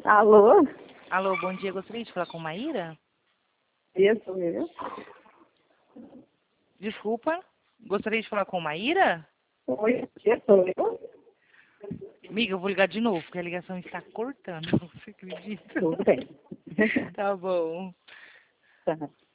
Alô? Alô, bom dia. Gostaria de falar com Maíra? Isso mesmo. Desculpa. Gostaria de falar com Maíra? Oi, sou eu? Amiga, eu vou ligar de novo, porque a ligação está cortando. Você acredita? Tudo bem. Tá bom. Tá.